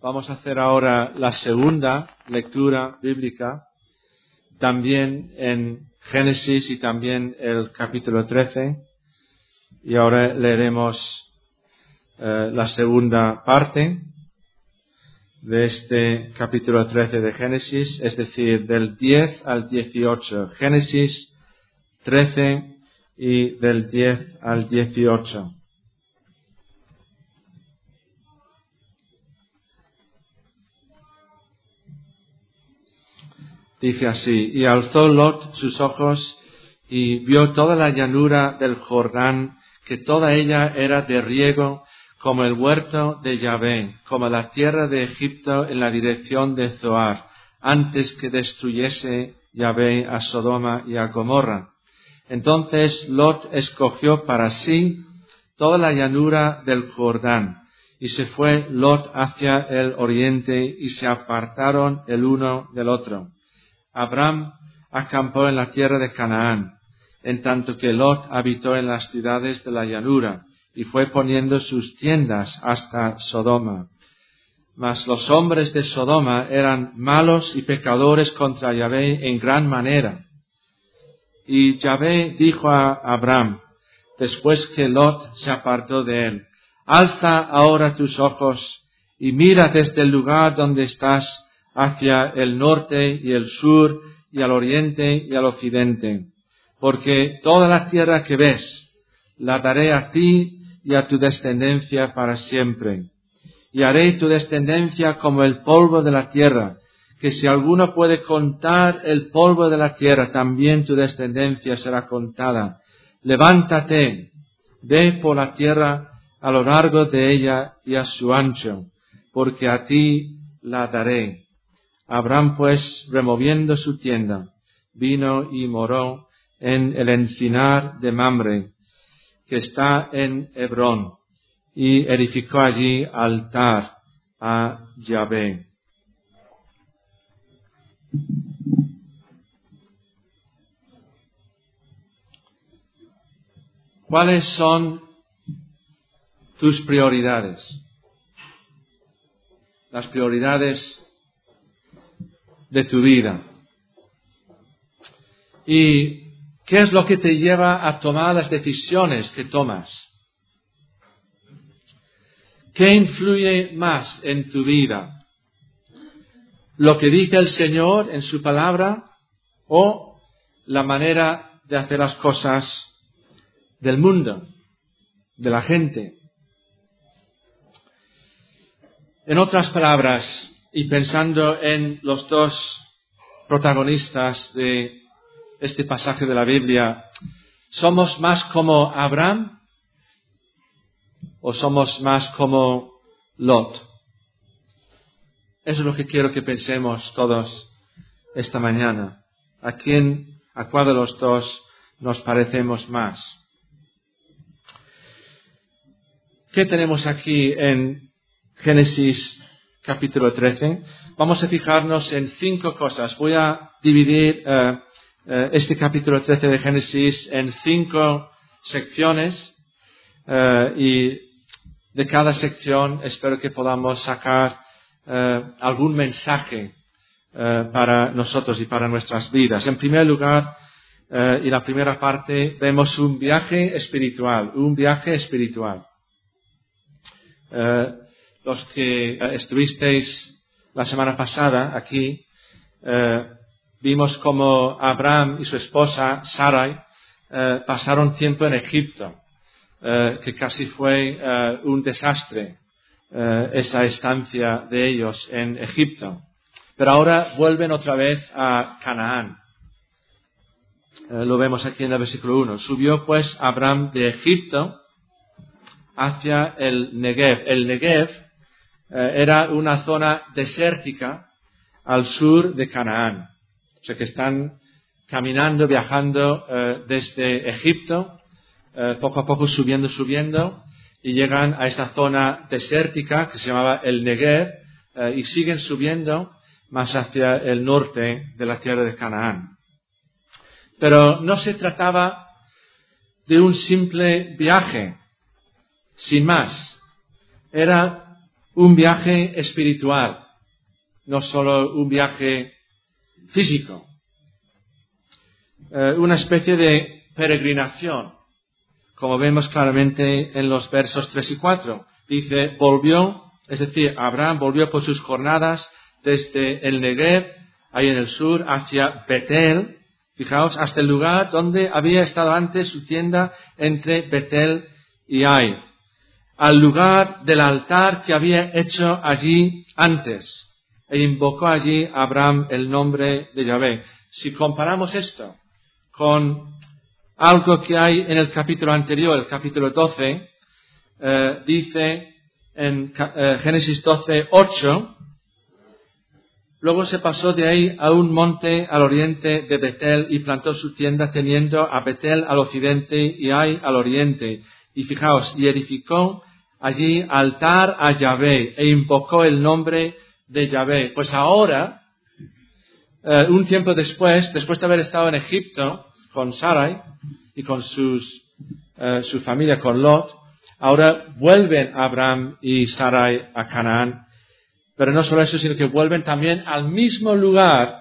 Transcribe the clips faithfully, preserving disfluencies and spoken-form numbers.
Vamos a hacer ahora la segunda lectura bíblica, también en Génesis y también el capítulo trece. Y ahora leeremos eh, la segunda parte de este capítulo trece de Génesis, es decir, del diez al dieciocho. Génesis trece y del diez al dieciocho. Dice así: y alzó Lot sus ojos y vio toda la llanura del Jordán, que toda ella era de riego, como el huerto de Yahvé, como la tierra de Egipto en la dirección de Zoar, antes que destruyese Yahvé a Sodoma y a Gomorra. Entonces Lot escogió para sí toda la llanura del Jordán, y se fue Lot hacia el oriente, y se apartaron el uno del otro. Abraham acampó en la tierra de Canaán, en tanto que Lot habitó en las ciudades de la llanura, y fue poniendo sus tiendas hasta Sodoma. Mas los hombres de Sodoma eran malos y pecadores contra Yahvé en gran manera. Y Yahvé dijo a Abraham, después que Lot se apartó de él: alza ahora tus ojos y mira desde el lugar donde estás hacia el norte y el sur y al oriente y al occidente, porque toda la tierra que ves la daré a ti y a tu descendencia para siempre. Y haré tu descendencia como el polvo de la tierra, que si alguno puede contar el polvo de la tierra, también tu descendencia será contada. Levántate, ve por la tierra a lo largo de ella y a su ancho, porque a ti la daré. Abraham, pues, removiendo su tienda, vino y moró en el encinar de Mamre, que está en Hebrón, y edificó allí altar a Yahvé. ¿Cuáles son tus prioridades? Las prioridades de tu vida. ¿Y qué es lo que te lleva a tomar las decisiones que tomas? ¿Qué influye más en tu vida? ¿Lo que dice el Señor en su palabra o la manera de hacer las cosas del mundo, de la gente? En otras palabras, y pensando en los dos protagonistas de este pasaje de la Biblia, ¿somos más como Abraham o somos más como Lot? Eso es lo que quiero que pensemos todos esta mañana. ¿A quién, a cuál de los dos nos parecemos más? ¿Qué tenemos aquí en Génesis capítulo trece? Vamos a fijarnos en cinco cosas. Voy a dividir uh, uh, este capítulo trece de Génesis en cinco secciones uh, y de cada sección espero que podamos sacar uh, algún mensaje uh, para nosotros y para nuestras vidas. En primer lugar, uh, y la primera parte, vemos un viaje espiritual, un viaje espiritual. Uh, Los que uh, estuvisteis la semana pasada aquí, uh, vimos como Abraham y su esposa Sarai uh, pasaron tiempo en Egipto, uh, que casi fue uh, un desastre uh, esa estancia de ellos en Egipto. Pero ahora vuelven otra vez a Canaán. Uh, lo vemos aquí en el versículo uno. Subió pues Abraham de Egipto hacia el Negev. El Negev era una zona desértica al sur de Canaán. O sea que están caminando, viajando eh, desde Egipto, eh, poco a poco subiendo, subiendo, y llegan a esa zona desértica que se llamaba el Negev, eh, y siguen subiendo más hacia el norte de la tierra de Canaán. Pero no se trataba de un simple viaje, sin más. Era un viaje espiritual, no solo un viaje físico, eh, una especie de peregrinación, como vemos claramente en los versos tres y cuatro. Dice, volvió, es decir, Abraham volvió por sus jornadas desde el Negev, ahí en el sur, hacia Betel, fijaos, hasta el lugar donde había estado antes su tienda entre Betel y Ai, al lugar del altar que había hecho allí antes, e invocó allí Abraham el nombre de Yahvé. Si comparamos esto con algo que hay en el capítulo anterior, el capítulo doce, eh, dice en eh, Génesis doce, ocho, luego se pasó de ahí a un monte al oriente de Betel y plantó su tienda teniendo a Betel al occidente y Ai al oriente. Y fijaos, y edificó allí altar a Yahvé e invocó el nombre de Yahvé. Pues ahora, eh, un tiempo después, después de haber estado en Egipto con Sarai y con sus, eh, su familia, con Lot, ahora vuelven Abraham y Sarai a Canaán. Pero no solo eso, sino que vuelven también al mismo lugar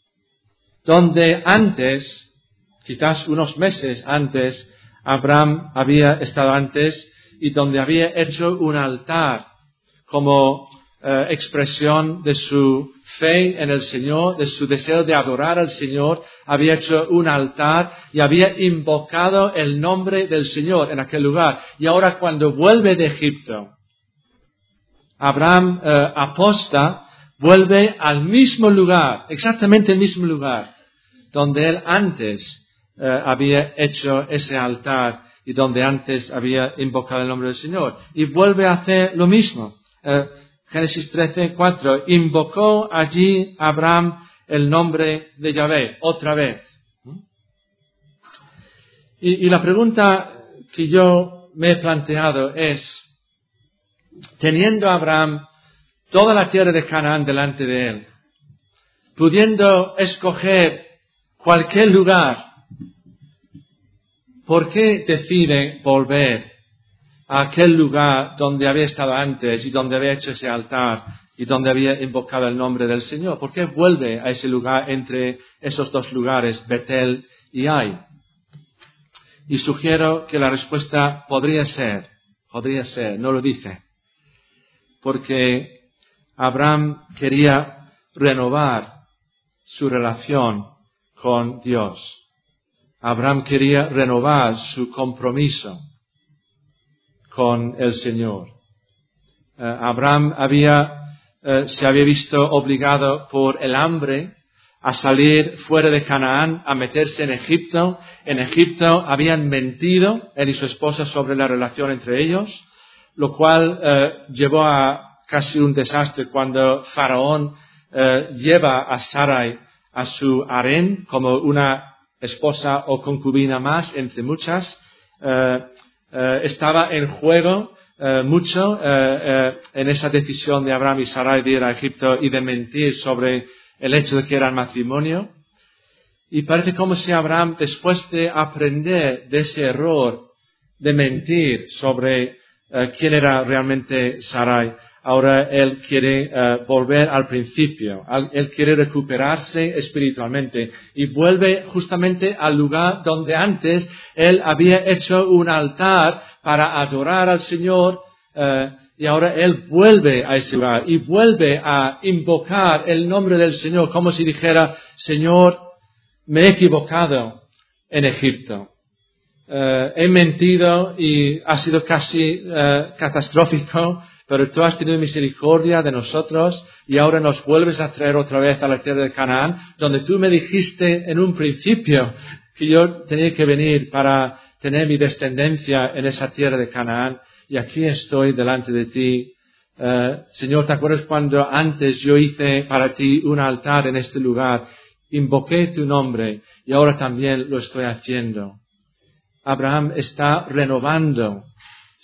donde antes, quizás unos meses antes, Abraham había estado antes y donde había hecho un altar como eh, expresión de su fe en el Señor, de su deseo de adorar al Señor. Había hecho un altar y había invocado el nombre del Señor en aquel lugar. Y ahora cuando vuelve de Egipto, Abraham eh, aposta, vuelve al mismo lugar, exactamente el mismo lugar, donde él antes eh, había hecho ese altar y donde antes había invocado el nombre del Señor. Y vuelve a hacer lo mismo. Eh, Génesis trece, cuatro. Invocó allí Abraham el nombre de Yahvé, otra vez. Y, y la pregunta que yo me he planteado es, teniendo Abraham toda la tierra de Canaán delante de él, pudiendo escoger cualquier lugar, ¿por qué decide volver a aquel lugar donde había estado antes y donde había hecho ese altar y donde había invocado el nombre del Señor? ¿Por qué vuelve a ese lugar entre esos dos lugares, Betel y Ai? Y sugiero que la respuesta podría ser, podría ser, no lo dice, porque Abraham quería renovar su relación con Dios. Abraham quería renovar su compromiso con el Señor. Uh, Abraham había, uh, se había visto obligado por el hambre a salir fuera de Canaán, a meterse en Egipto. En Egipto habían mentido él y su esposa sobre la relación entre ellos, lo cual uh, llevó a casi un desastre cuando Faraón uh, lleva a Sarai a su harén como una esposa o concubina más entre muchas. Uh, uh, estaba en juego uh, mucho uh, uh, en esa decisión de Abraham y Sarai de ir a Egipto y de mentir sobre el hecho de que eran matrimonio. Y parece como si Abraham, después de aprender de ese error de mentir sobre uh, quién era realmente Sarai, ahora él quiere uh, volver al principio. Él quiere recuperarse espiritualmente y vuelve justamente al lugar donde antes él había hecho un altar para adorar al Señor, uh, y ahora él vuelve a ese lugar y vuelve a invocar el nombre del Señor como si dijera, Señor, me he equivocado en Egipto. Uh, he mentido y ha sido casi uh, catastrófico, pero tú has tenido misericordia de nosotros y ahora nos vuelves a traer otra vez a la tierra de Canaán, donde tú me dijiste en un principio que yo tenía que venir para tener mi descendencia en esa tierra de Canaán, y aquí estoy delante de ti. Uh, Señor, ¿te acuerdas cuando antes yo hice para ti un altar en este lugar? Invoqué tu nombre y ahora también lo estoy haciendo. Abraham está renovando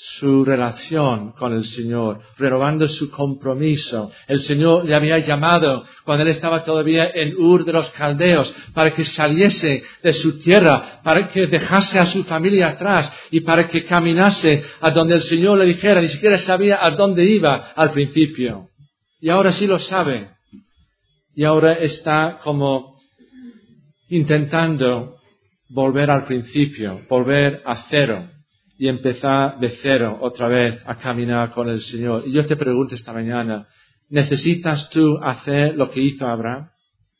su relación con el Señor, renovando su compromiso. El Señor le había llamado cuando él estaba todavía en Ur de los Caldeos para que saliese de su tierra, para que dejase a su familia atrás y para que caminase a donde el Señor le dijera. Ni siquiera sabía a dónde iba al principio. Y ahora sí lo sabe. Y ahora está como intentando volver al principio, volver a cero. Y empezar de cero otra vez a caminar con el Señor. Y yo te pregunto esta mañana, ¿necesitas tú hacer lo que hizo Abraham?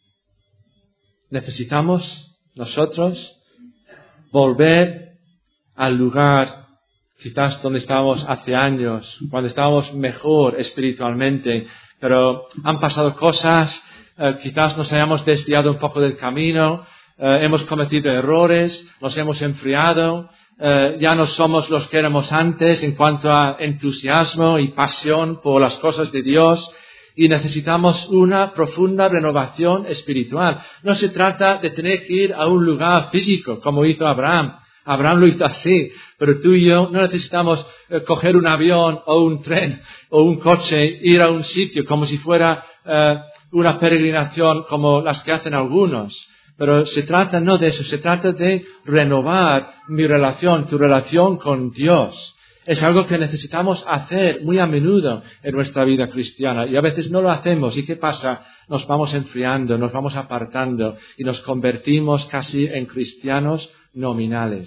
¿Necesitamos nosotros volver al lugar quizás donde estábamos hace años, cuando estábamos mejor espiritualmente, pero han pasado cosas, eh, quizás nos hayamos desviado un poco del camino, eh, hemos cometido errores, nos hemos enfriado, Uh, ya no somos los que éramos antes en cuanto a entusiasmo y pasión por las cosas de Dios y necesitamos una profunda renovación espiritual. No se trata de tener que ir a un lugar físico como hizo Abraham. Abraham lo hizo así, pero tú y yo no necesitamos uh, coger un avión o un tren o un coche, ir a un sitio como si fuera uh, una peregrinación como las que hacen algunos. Pero se trata no de eso, se trata de renovar mi relación, tu relación con Dios. Es algo que necesitamos hacer muy a menudo en nuestra vida cristiana y a veces no lo hacemos. ¿Y qué pasa? Nos vamos enfriando, nos vamos apartando y nos convertimos casi en cristianos nominales.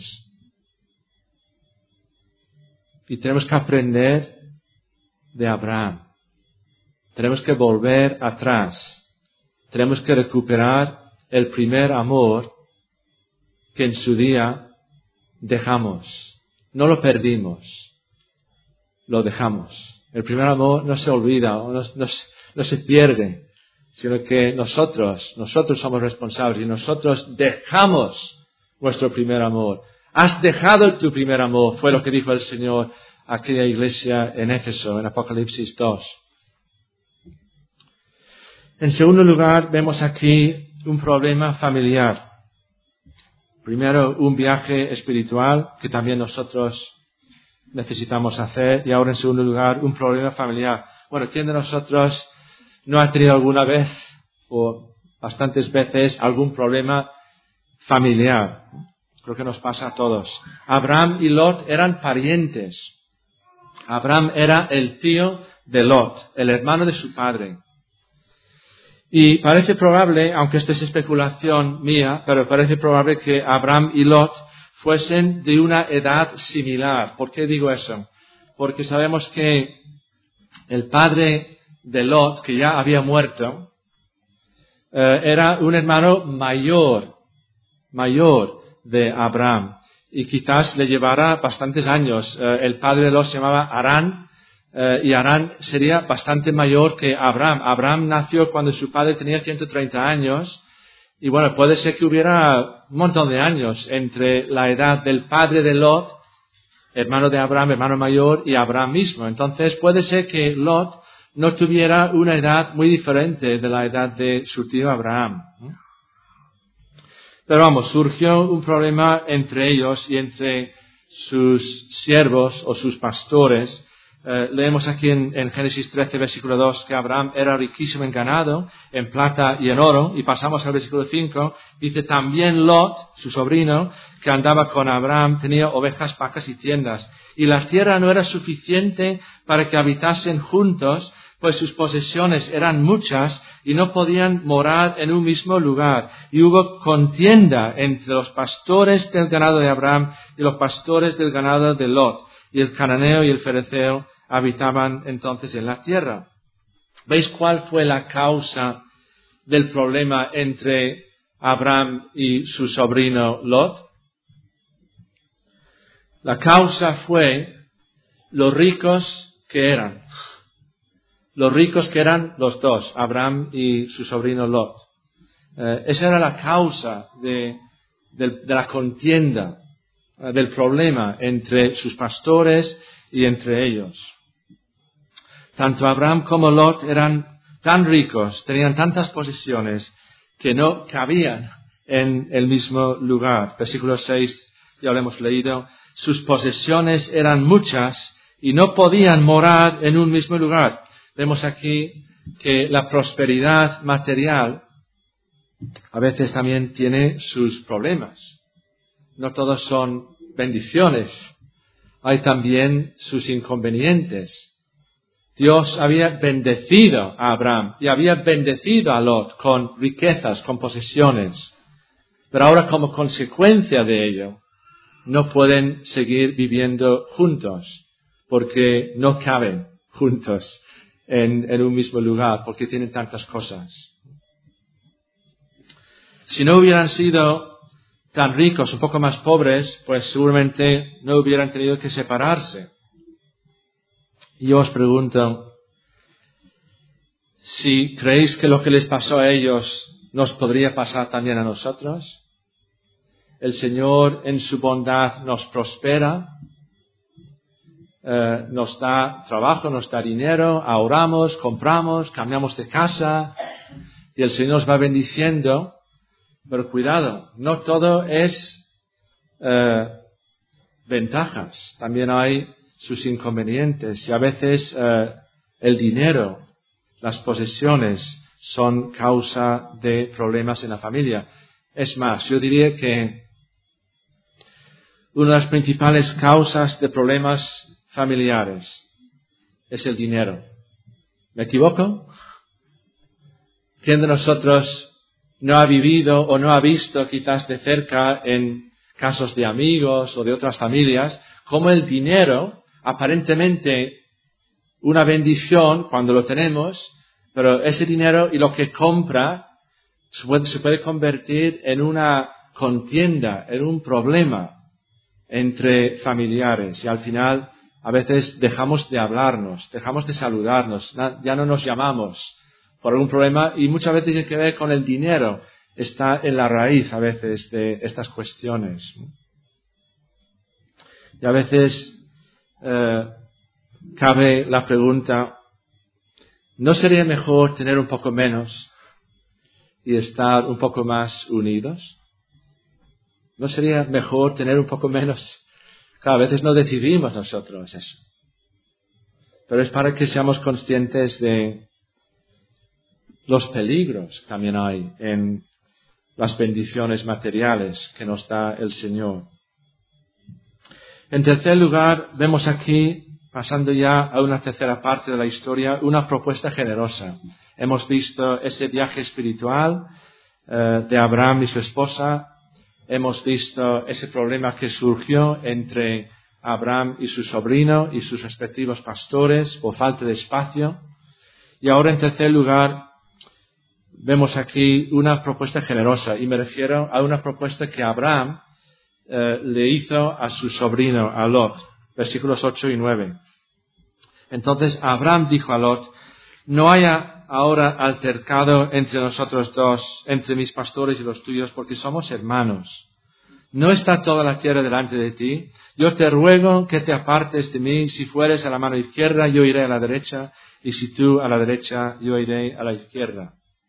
Y tenemos que aprender de Abraham. Tenemos que volver atrás. Tenemos que recuperar el primer amor que en su día dejamos. No lo perdimos, lo dejamos. El primer amor no se olvida, no, no, no se pierde, sino que nosotros, nosotros somos responsables y nosotros dejamos nuestro primer amor. Has dejado tu primer amor, fue lo que dijo el Señor a aquella iglesia en Éfeso, en Apocalipsis dos. En segundo lugar, vemos aquí un problema familiar. Primero, un viaje espiritual que también nosotros necesitamos hacer. Y ahora, en segundo lugar, un problema familiar. Bueno, ¿quién de nosotros no ha tenido alguna vez o bastantes veces algún problema familiar? Creo que nos pasa a todos. Abraham y Lot eran parientes. Abraham era el tío de Lot, el hermano de su padre. Y parece probable, aunque esto es especulación mía, pero parece probable que Abraham y Lot fuesen de una edad similar. ¿Por qué digo eso? Porque sabemos que el padre de Lot, que ya había muerto, eh, era un hermano mayor, mayor de Abraham. Y quizás le llevara bastantes años. Eh, el padre de Lot se llamaba Harán. Uh, y Harán sería bastante mayor que Abraham. Abraham nació cuando su padre tenía ciento treinta años. Y bueno, puede ser que hubiera un montón de años entre la edad del padre de Lot, hermano de Abraham, hermano mayor, y Abraham mismo. Entonces puede ser que Lot no tuviera una edad muy diferente de la edad de su tío Abraham. Pero vamos, surgió un problema entre ellos y entre sus siervos o sus pastores. Uh, leemos aquí en, en Génesis trece, versículo dos, que Abraham era riquísimo en ganado, en plata y en oro. Y pasamos al versículo cinco, dice también Lot, su sobrino, que andaba con Abraham, tenía ovejas, vacas y tiendas. Y la tierra no era suficiente para que habitasen juntos, pues sus posesiones eran muchas y no podían morar en un mismo lugar. Y hubo contienda entre los pastores del ganado de Abraham y los pastores del ganado de Lot. Y el cananeo y el fereceo habitaban entonces en la tierra. ¿Veis cuál fue la causa del problema entre Abraham y su sobrino Lot? La causa fue los ricos que eran. Los ricos que eran los dos, Abraham y su sobrino Lot. Eh, esa era la causa de, de, de la contienda, eh, del problema entre sus pastores y entre ellos. Tanto Abraham como Lot eran tan ricos, tenían tantas posesiones que no cabían en el mismo lugar. Versículo seis, ya lo hemos leído. sus posesiones eran muchas y no podían morar en un mismo lugar. Vemos aquí que la prosperidad material a veces también tiene sus problemas. No todos son bendiciones. Hay también sus inconvenientes. Dios había bendecido a Abraham y había bendecido a Lot con riquezas, con posesiones. Pero ahora, como consecuencia de ello, no pueden seguir viviendo juntos porque no caben juntos en, en un mismo lugar porque tienen tantas cosas. Si no hubieran sido tan ricos, un poco más pobres, pues seguramente no hubieran tenido que separarse. Y yo os pregunto, si creéis que lo que les pasó a ellos nos podría pasar también a nosotros. El Señor en su bondad nos prospera, eh, nos da trabajo, nos da dinero, ahorramos, compramos, cambiamos de casa y el Señor nos va bendiciendo. Pero cuidado, no todo es eh, ventajas, también hay sus inconvenientes y a veces eh, el dinero, las posesiones son causa de problemas en la familia. Es más, yo diría que una de las principales causas de problemas familiares es el dinero. ¿Me equivoco? ¿Quién de nosotros no ha vivido o no ha visto quizás de cerca en casos de amigos o de otras familias cómo el dinero, aparentemente una bendición cuando lo tenemos, pero ese dinero y lo que compra se puede, se puede convertir en una contienda, en un problema entre familiares y al final a veces dejamos de hablarnos, dejamos de saludarnos, ya no nos llamamos por algún problema y muchas veces tiene que ver con el dinero, está en la raíz a veces de estas cuestiones. Y a veces eh, cabe la pregunta, ¿no sería mejor tener un poco menos y estar un poco más unidos? ¿No sería mejor tener un poco menos? Claro, a veces no decidimos nosotros eso. Pero es para que seamos conscientes de los peligros que también hay en las bendiciones materiales que nos da el Señor. En tercer lugar, vemos aquí, pasando ya a una tercera parte de la historia, una propuesta generosa. Hemos visto ese viaje espiritual eh, de Abraham y su esposa. Hemos visto ese problema que surgió entre Abraham y su sobrino y sus respectivos pastores por falta de espacio. Y ahora, en tercer lugar, vemos aquí una propuesta generosa, y me refiero a una propuesta que Abraham eh, le hizo a su sobrino, a Lot, versículos ocho y nueve. Entonces Abraham dijo a Lot, no haya ahora altercado entre nosotros dos, entre mis pastores y los tuyos, porque somos hermanos. ¿No está toda la tierra delante de ti? Yo te ruego que te apartes de mí. Si fueres a la mano izquierda, yo iré a la derecha, y si tú a la derecha, yo iré a la izquierda.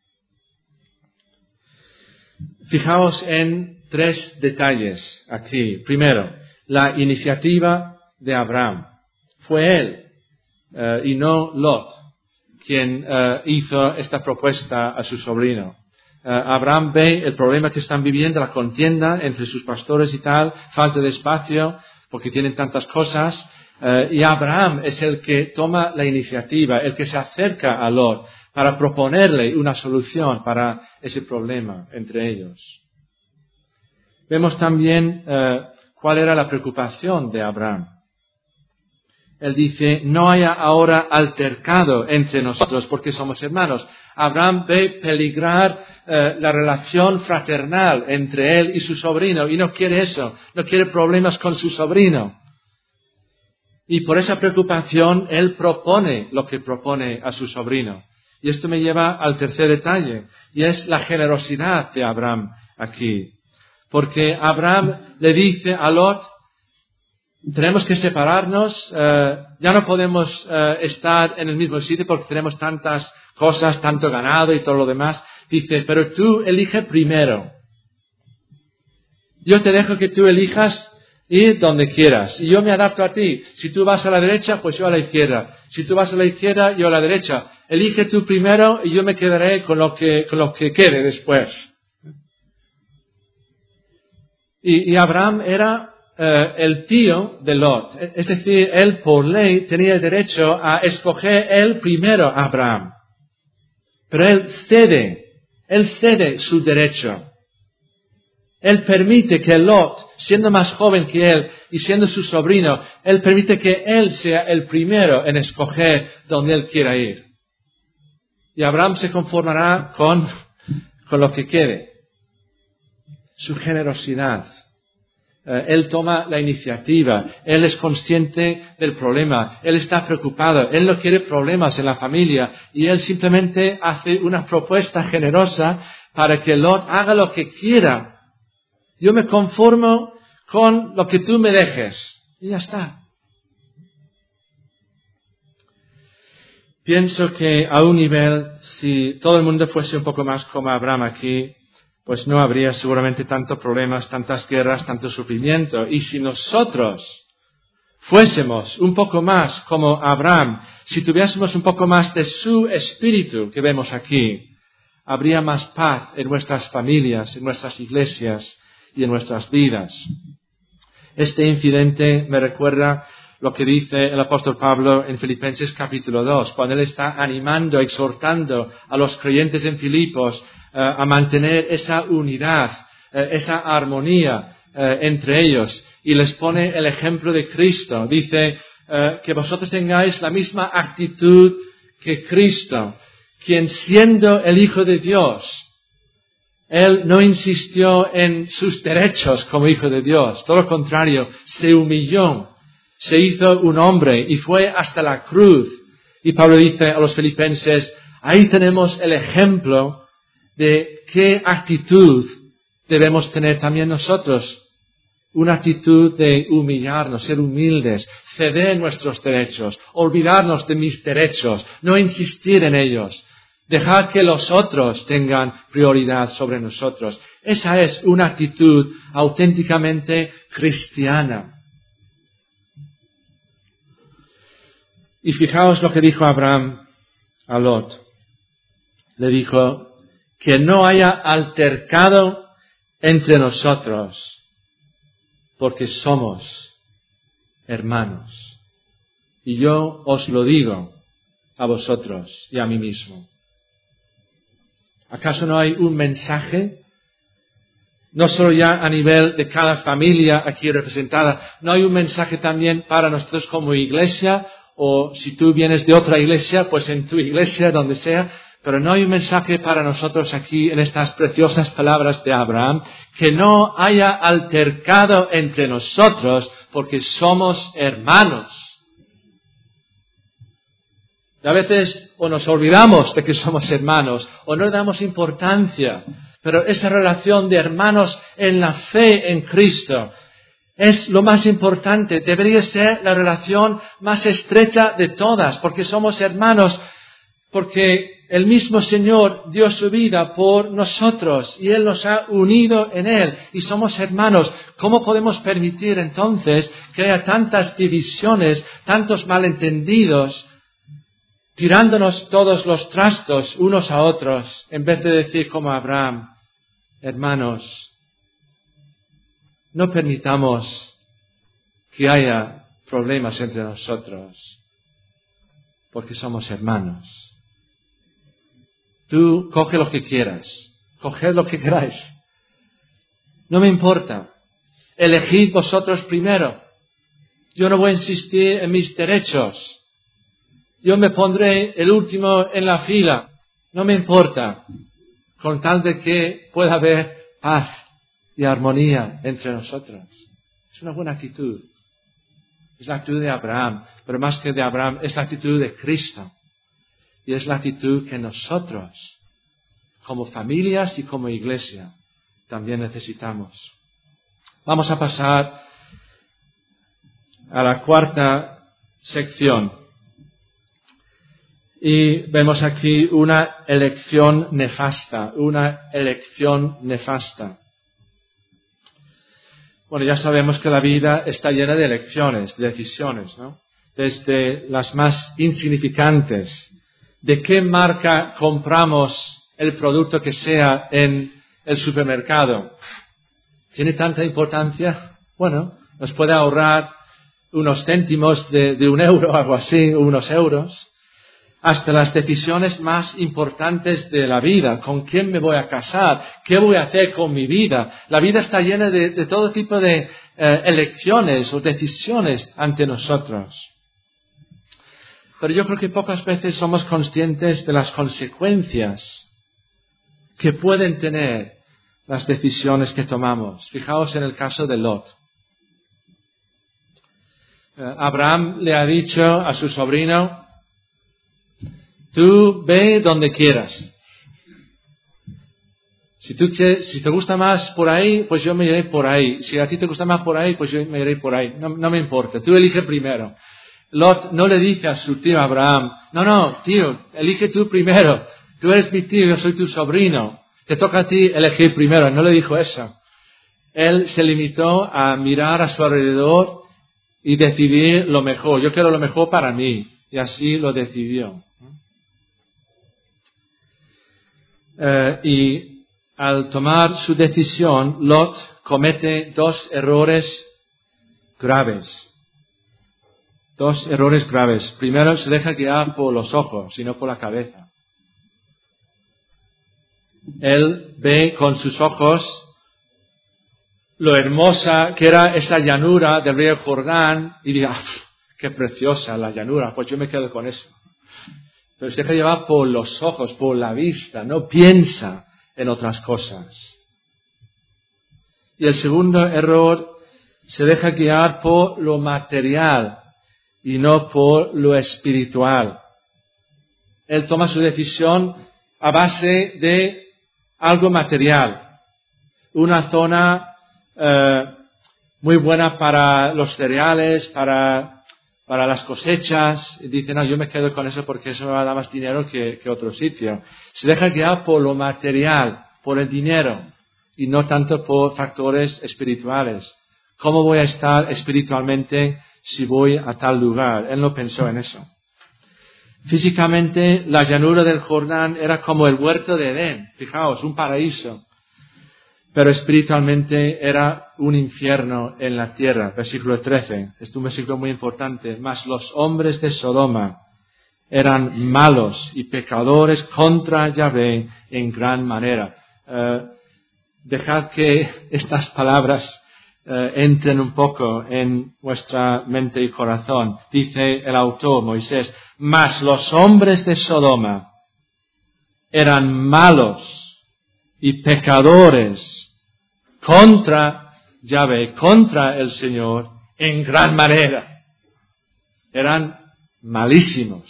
Fijaos en tres detalles aquí. Primero, la iniciativa de Abraham. Fue él uh, y no Lot quien uh, hizo esta propuesta a su sobrino. Uh, Abraham ve el problema que están viviendo, la contienda entre sus pastores y tal, falta de espacio porque tienen tantas cosas. Uh, y Abraham es el que toma la iniciativa, el que se acerca a Lot para proponerle una solución para ese problema entre ellos. Vemos también uh, cuál era la preocupación de Abraham. Él dice, no haya ahora altercado entre nosotros porque somos hermanos. Abraham ve peligrar uh, la relación fraternal entre él y su sobrino y no quiere eso, no quiere problemas con su sobrino. Y por esa preocupación él propone lo que propone a su sobrino. Y esto me lleva al tercer detalle, y es la generosidad de Abraham aquí. Porque Abraham le dice a Lot, tenemos que separarnos, eh, ya no podemos eh, estar en el mismo sitio porque tenemos tantas cosas, tanto ganado y todo lo demás. Dice, pero tú elige primero. Yo te dejo que tú elijas Ir donde quieras. Y yo me adapto a ti. Si tú vas a la derecha, pues yo a la izquierda. Si tú vas a la izquierda, yo a la derecha. Elige tú primero y yo me quedaré con lo que, con lo que quede después. Y, y Abraham era eh, el tío de Lot. Es decir, él por ley tenía el derecho a escoger él primero a Abraham. Pero él cede, él cede su derecho. Él permite que Lot, siendo más joven que él y siendo su sobrino, él permite que él sea el primero en escoger donde él quiera ir. Y Abraham se conformará con, con lo que quede. Su generosidad. Eh, él toma la iniciativa. Él es consciente del problema. Él está preocupado. Él no quiere problemas en la familia. Y él simplemente hace una propuesta generosa para que Lot haga lo que quiera. Yo me conformo con lo que tú me dejes. Y ya está. Pienso que a un nivel, si todo el mundo fuese un poco más como Abraham aquí, pues no habría seguramente tantos problemas, tantas guerras, tanto sufrimiento. Y si nosotros fuésemos un poco más como Abraham, si tuviésemos un poco más de su espíritu que vemos aquí, habría más paz en nuestras familias, en nuestras iglesias y en nuestras vidas. Este incidente me recuerda lo que dice el apóstol Pablo en Filipenses capítulo dos, cuando él está animando, exhortando a los creyentes en Filipos uh, a mantener esa unidad, uh, esa armonía uh, entre ellos, y les pone el ejemplo de Cristo. Dice uh, que vosotros tengáis la misma actitud que Cristo, quien siendo el Hijo de Dios, él no insistió en sus derechos como Hijo de Dios. Todo lo contrario, se humilló, se hizo un hombre y fue hasta la cruz. Y Pablo dice a los filipenses, ahí tenemos el ejemplo de qué actitud debemos tener también nosotros. Una actitud de humillarnos, ser humildes, ceder nuestros derechos, olvidarnos de mis derechos, no insistir en ellos. Dejar que los otros tengan prioridad sobre nosotros. Esa es una actitud auténticamente cristiana. Y fijaos lo que dijo Abraham a Lot. Le dijo, que no haya altercado entre nosotros, porque somos hermanos. Y yo os lo digo a vosotros y a mí mismo. ¿Acaso no hay un mensaje? No solo ya a nivel de cada familia aquí representada, no hay un mensaje también para nosotros como iglesia, o si tú vienes de otra iglesia, pues en tu iglesia, donde sea, pero no hay un mensaje para nosotros aquí en estas preciosas palabras de Abraham, que no haya altercado entre nosotros, porque somos hermanos. A veces o nos olvidamos de que somos hermanos o no le damos importancia, pero esa relación de hermanos en la fe en Cristo es lo más importante. Debería ser la relación más estrecha de todas, porque somos hermanos, porque el mismo Señor dio su vida por nosotros y Él nos ha unido en Él y somos hermanos. ¿Cómo podemos permitir entonces que haya tantas divisiones, tantos malentendidos, tirándonos todos los trastos unos a otros, en vez de decir como Abraham, hermanos, no permitamos que haya problemas entre nosotros, porque somos hermanos. Tú coge lo que quieras, coged lo que queráis. No me importa. Elegid vosotros primero. Yo no voy a insistir en mis derechos. Yo me pondré el último en la fila. No me importa. Con tal de que pueda haber paz y armonía entre nosotros. Es una buena actitud. Es la actitud de Abraham. Pero más que de Abraham, es la actitud de Cristo. Y es la actitud que nosotros, como familias y como iglesia, también necesitamos. Vamos a pasar a la cuarta sección. Y vemos aquí una elección nefasta, una elección nefasta. Bueno, ya sabemos que la vida está llena de elecciones, de decisiones, ¿no? Desde las más insignificantes. ¿De qué marca compramos el producto que sea en el supermercado? ¿Tiene tanta importancia? Bueno, nos puede ahorrar unos céntimos de, de un euro o algo así, o unos euros. Hasta las decisiones más importantes de la vida. ¿Con quién me voy a casar? ¿Qué voy a hacer con mi vida? La vida está llena de, de todo tipo de eh, elecciones o decisiones ante nosotros. Pero yo creo que pocas veces somos conscientes de las consecuencias que pueden tener las decisiones que tomamos. Fijaos en el caso de Lot. Eh, Abraham le ha dicho a su sobrino, tú ve donde quieras. Si, tú, si te gusta más por ahí, pues yo me iré por ahí. Si a ti te gusta más por ahí, pues yo me iré por ahí. No, no me importa. Tú elige primero. Lot no le dice a su tío Abraham, no, no, tío, elige tú primero. Tú eres mi tío, yo soy tu sobrino. Te toca a ti elegir primero. No le dijo eso. Él se limitó a mirar a su alrededor y decidir lo mejor. Yo quiero lo mejor para mí. Y así lo decidió. Uh, y al tomar su decisión, Lot comete dos errores graves. Dos errores graves. Primero, se deja guiar por los ojos y no por la cabeza. Él ve con sus ojos lo hermosa que era esa llanura del río Jordán y dice, ah, qué preciosa la llanura, pues yo me quedo con eso. Pero se deja llevar por los ojos, por la vista, no piensa en otras cosas. Y el segundo error, se deja guiar por lo material y no por lo espiritual. Él toma su decisión a base de algo material. Una zona eh, muy buena para los cereales, para, para las cosechas. Y dice, no, yo me quedo con eso porque eso me va a dar más dinero que, que otro sitio. Se deja guiar por lo material, por el dinero, y no tanto por factores espirituales. ¿Cómo voy a estar espiritualmente si voy a tal lugar? Él no pensó en eso. Físicamente, la llanura del Jordán era como el huerto de Edén. Fijaos, un paraíso. Pero espiritualmente era un infierno en la tierra. Versículo trece. Este es un versículo muy importante. Mas los hombres de Sodoma eran malos y pecadores contra Yahvé en gran manera. Uh, dejad que estas palabras Uh, entren un poco en vuestra mente y corazón. Dice el autor, Moisés, mas los hombres de Sodoma eran malos y pecadores contra Yahvé, contra el Señor, en gran manera. Eran malísimos.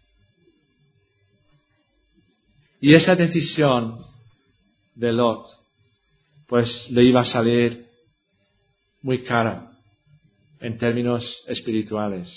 Y esa decisión de Lot, pues le iba a salir muy cara en términos espirituales.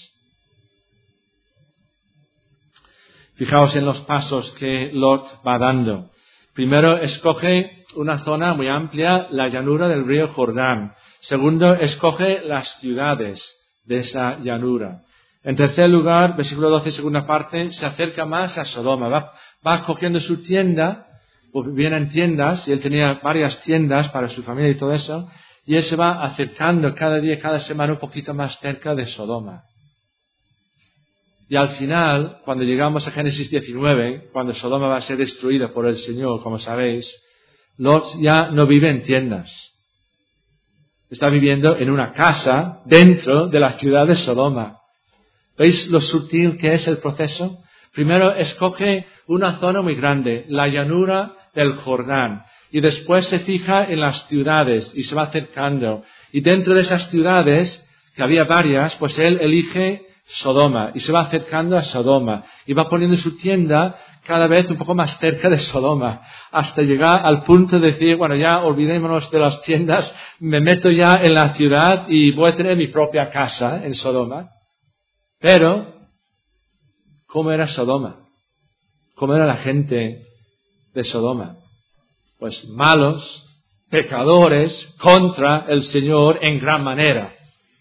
Fijaos en los pasos que Lot va dando. Primero, escoge una zona muy amplia, la llanura del río Jordán. Segundo, escoge las ciudades de esa llanura. En tercer lugar, versículo doce, segunda parte, se acerca más a Sodoma. Va, va cogiendo su tienda, pues vienen tiendas, y él tenía varias tiendas para su familia y todo eso, y él se va acercando cada día, cada semana un poquito más cerca de Sodoma. Y al final, cuando llegamos a Génesis diecinueve, cuando Sodoma va a ser destruida por el Señor, como sabéis, Lot ya no vive en tiendas. Está viviendo en una casa dentro de la ciudad de Sodoma. ¿Veis lo sutil que es el proceso? Primero escoge una zona muy grande, la llanura del Jordán. Y después se fija en las ciudades y se va acercando. Y dentro de esas ciudades, que había varias, pues él elige Sodoma y se va acercando a Sodoma. Y va poniendo su tienda cada vez un poco más cerca de Sodoma. Hasta llegar al punto de decir, bueno, ya olvidémonos de las tiendas, me meto ya en la ciudad y voy a tener mi propia casa en Sodoma. Pero, ¿cómo era Sodoma? ¿Cómo era la gente de Sodoma? Pues malos pecadores contra el Señor en gran manera.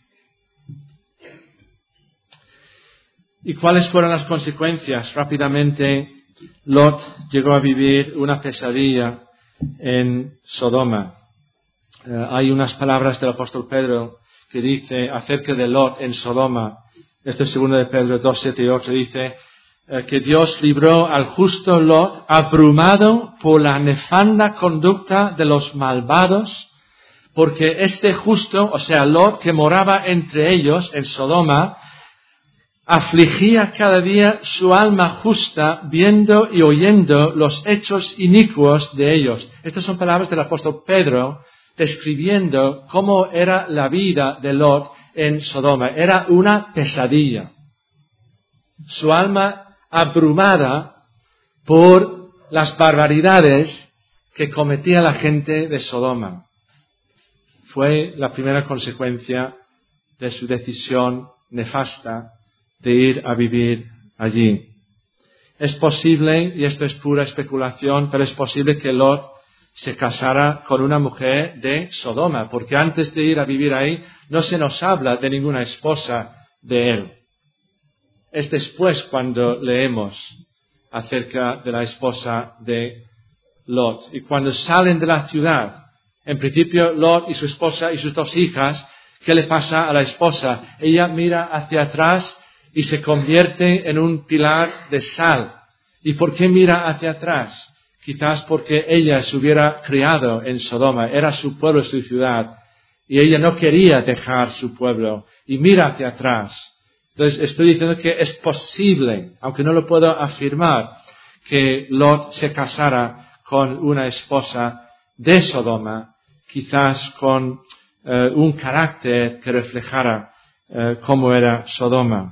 ¿Y cuáles fueron las consecuencias? Rápidamente, Lot llegó a vivir una pesadilla en Sodoma. Uh, hay unas palabras del apóstol Pedro que dice acerca de Lot en Sodoma. Esto es segundo de Pedro dos, siete y ocho. Dice uh, que Dios libró al justo Lot abrumado por la nefanda conducta de los malvados, porque este justo, o sea, Lot, que moraba entre ellos en Sodoma, afligía cada día su alma justa viendo y oyendo los hechos inicuos de ellos. Estas son palabras del apóstol Pedro describiendo cómo era la vida de Lot en Sodoma. Era una pesadilla. Su alma abrumada por las barbaridades que cometía la gente de Sodoma. Fue la primera consecuencia de su decisión nefasta de ir a vivir allí. Es posible, y esto es pura especulación, pero es posible que Lot se casara con una mujer de Sodoma, porque antes de ir a vivir ahí no se nos habla de ninguna esposa de él. Es después cuando leemos acerca de la esposa de Lot. Y cuando salen de la ciudad, en principio Lot y su esposa y sus dos hijas, ¿qué le pasa a la esposa? Ella mira hacia atrás y se convierte en un pilar de sal. ¿Y por qué mira hacia atrás? Quizás porque ella se hubiera criado en Sodoma, era su pueblo, su ciudad, y ella no quería dejar su pueblo, y mira hacia atrás. Entonces estoy diciendo que es posible, aunque no lo puedo afirmar, que Lot se casara con una esposa de Sodoma, quizás con uh, un carácter que reflejara uh, cómo era Sodoma.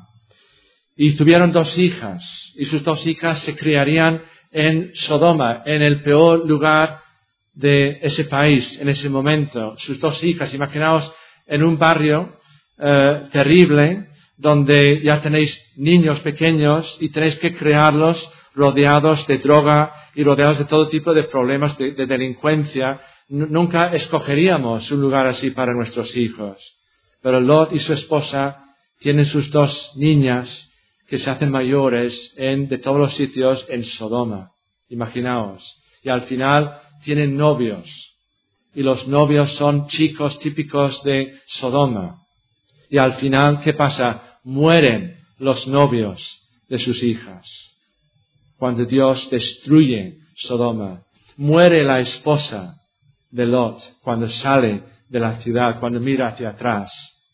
Y tuvieron dos hijas, y sus dos hijas se criarían en Sodoma, en el peor lugar de ese país, en ese momento. Sus dos hijas, imaginaos en un barrio eh, terrible, donde ya tenéis niños pequeños y tenéis que criarlos rodeados de droga y rodeados de todo tipo de problemas de, de delincuencia. N- nunca escogeríamos un lugar así para nuestros hijos. Pero Lot y su esposa tienen sus dos niñas que se hacen mayores en, de todos los sitios en Sodoma. Imaginaos. Y al final tienen novios. Y los novios son chicos típicos de Sodoma. Y al final, ¿qué pasa? Mueren los novios de sus hijas. Cuando Dios destruye Sodoma. Muere la esposa de Lot cuando sale de la ciudad, cuando mira hacia atrás.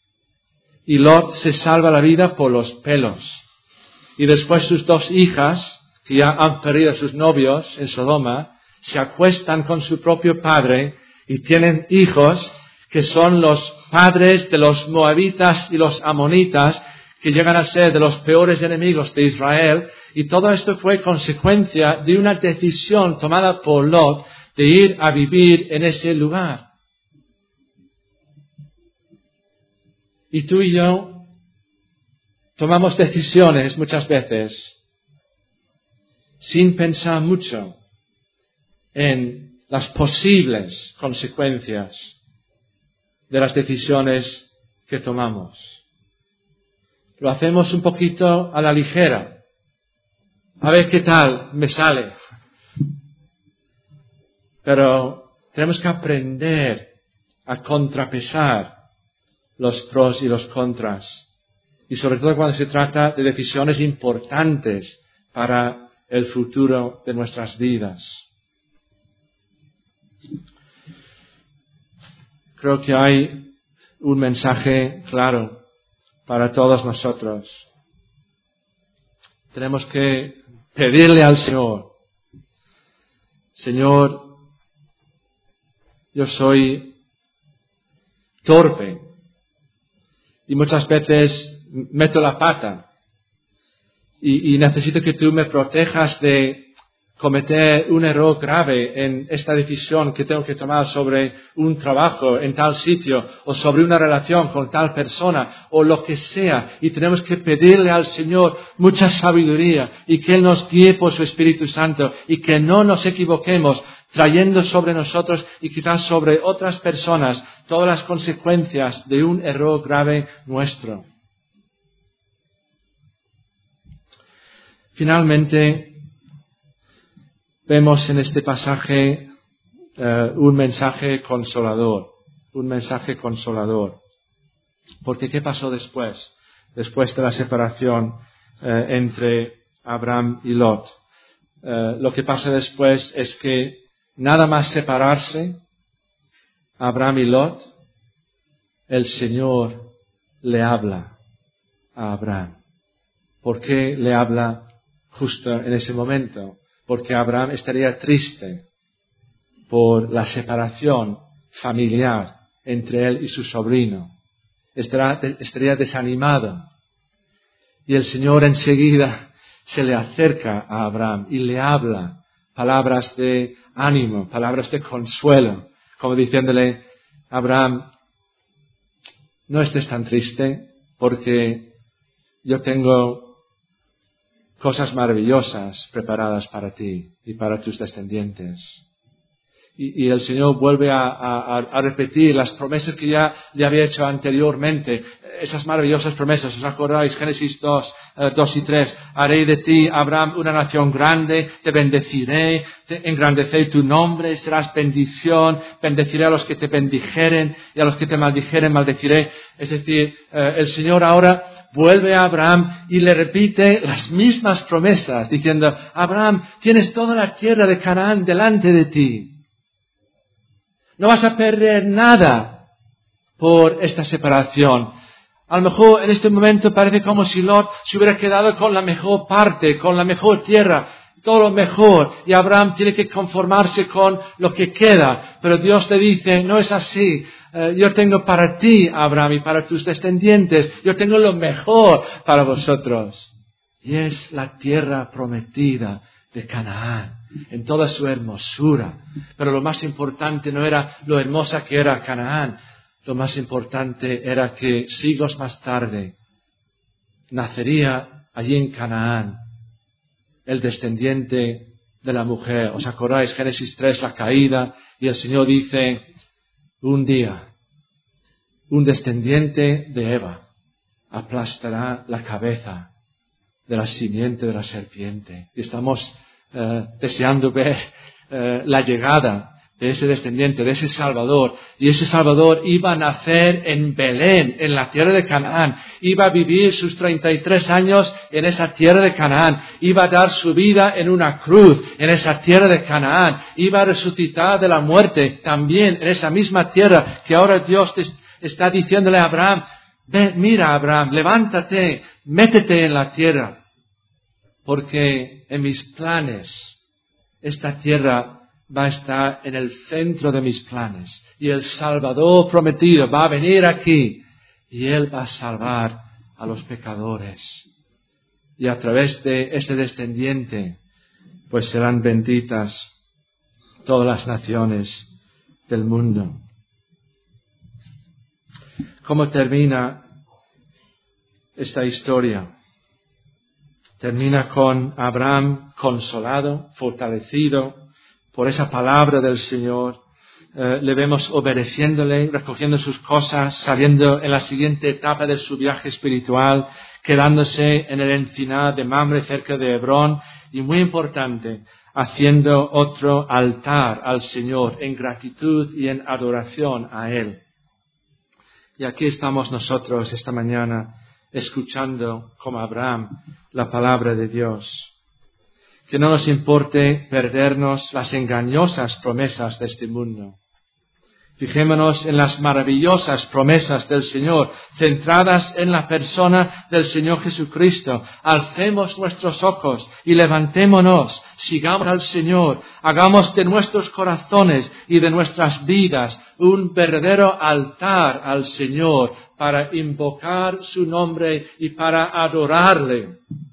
Y Lot se salva la vida por los pelos. Y después sus dos hijas, que ya han perdido a sus novios en Sodoma, se acuestan con su propio padre y tienen hijos que son los padres de los moabitas y los amonitas, que llegan a ser de los peores enemigos de Israel. Y todo esto fue consecuencia de una decisión tomada por Lot de ir a vivir en ese lugar. Y tú y yo tomamos decisiones muchas veces sin pensar mucho en las posibles consecuencias de las decisiones que tomamos. Lo hacemos un poquito a la ligera. A ver qué tal me sale. Pero tenemos que aprender a contrapesar los pros y los contras. Y sobre todo cuando se trata de decisiones importantes para el futuro de nuestras vidas. Creo que hay un mensaje claro para todos nosotros. Tenemos que pedirle al Señor, Señor, yo soy torpe y muchas veces meto la pata y, y necesito que tú me protejas de cometer un error grave en esta decisión que tengo que tomar sobre un trabajo en tal sitio o sobre una relación con tal persona o lo que sea. Y tenemos que pedirle al Señor mucha sabiduría y que Él nos guíe por su Espíritu Santo y que no nos equivoquemos trayendo sobre nosotros y quizás sobre otras personas todas las consecuencias de un error grave nuestro. Finalmente, vemos en este pasaje uh, un mensaje consolador, un mensaje consolador. Porque ¿qué pasó después? Después de la separación uh, entre Abraham y Lot. Uh, lo que pasa después es que nada más separarse, Abraham y Lot, el Señor le habla a Abraham. ¿Por qué le habla justo en ese momento? Porque Abraham estaría triste por la separación familiar entre él y su sobrino. Estaría, estaría desanimado. Y el Señor enseguida se le acerca a Abraham y le habla palabras de ánimo, palabras de consuelo, como diciéndole: Abraham, no estés tan triste porque yo tengo cosas maravillosas preparadas para ti y para tus descendientes. Y, y el Señor vuelve a, a, a repetir las promesas que ya le había hecho anteriormente, esas maravillosas promesas. ¿Os acordáis? Génesis dos, dos y tres. Haré de ti, Abraham, una nación grande, te bendeciré, te engrandeceré tu nombre, serás bendición, bendeciré a los que te bendijeren y a los que te maldijeren, maldeciré. Es decir, eh, el Señor ahora vuelve a Abraham y le repite las mismas promesas, diciendo: Abraham, tienes toda la tierra de Canaán delante de ti. No vas a perder nada por esta separación. A lo mejor en este momento parece como si Lot se hubiera quedado con la mejor parte, con la mejor tierra, todo lo mejor, y Abraham tiene que conformarse con lo que queda. Pero Dios le dice: no es así. Uh, yo tengo para ti, Abraham, y para tus descendientes, yo tengo lo mejor para vosotros. Y es la tierra prometida de Canaán, en toda su hermosura. Pero lo más importante no era lo hermosa que era Canaán. Lo más importante era que siglos más tarde nacería allí en Canaán el descendiente de la mujer. ¿Os acordáis? Génesis tres, la caída, y el Señor dice: un día, un descendiente de Eva aplastará la cabeza de la simiente de la serpiente. Y estamos uh, deseando ver uh, la llegada de ese descendiente, de ese Salvador. Y ese Salvador iba a nacer en Belén, en la tierra de Canaán. Iba a vivir sus treinta y tres años en esa tierra de Canaán. Iba a dar su vida en una cruz en esa tierra de Canaán. Iba a resucitar de la muerte también en esa misma tierra que ahora Dios te está diciéndole a Abraham: ve, mira, Abraham, levántate, métete en la tierra. Porque en mis planes esta tierra va a estar en el centro de mis planes. Y el Salvador prometido va a venir aquí. Y Él va a salvar a los pecadores. Y a través de este descendiente, pues serán benditas todas las naciones del mundo. ¿Cómo termina esta historia? Termina con Abraham consolado, fortalecido por esa palabra del Señor. Eh, le vemos obedeciéndole, recogiendo sus cosas, saliendo en la siguiente etapa de su viaje espiritual, quedándose en el encinar de Mamre cerca de Hebrón, y muy importante, haciendo otro altar al Señor en gratitud y en adoración a Él. Y aquí estamos nosotros esta mañana, escuchando como Abraham la palabra de Dios. Que no nos importe perdernos las engañosas promesas de este mundo. Fijémonos en las maravillosas promesas del Señor, centradas en la persona del Señor Jesucristo. Alcemos nuestros ojos y levantémonos, sigamos al Señor, hagamos de nuestros corazones y de nuestras vidas un verdadero altar al Señor para invocar su nombre y para adorarle.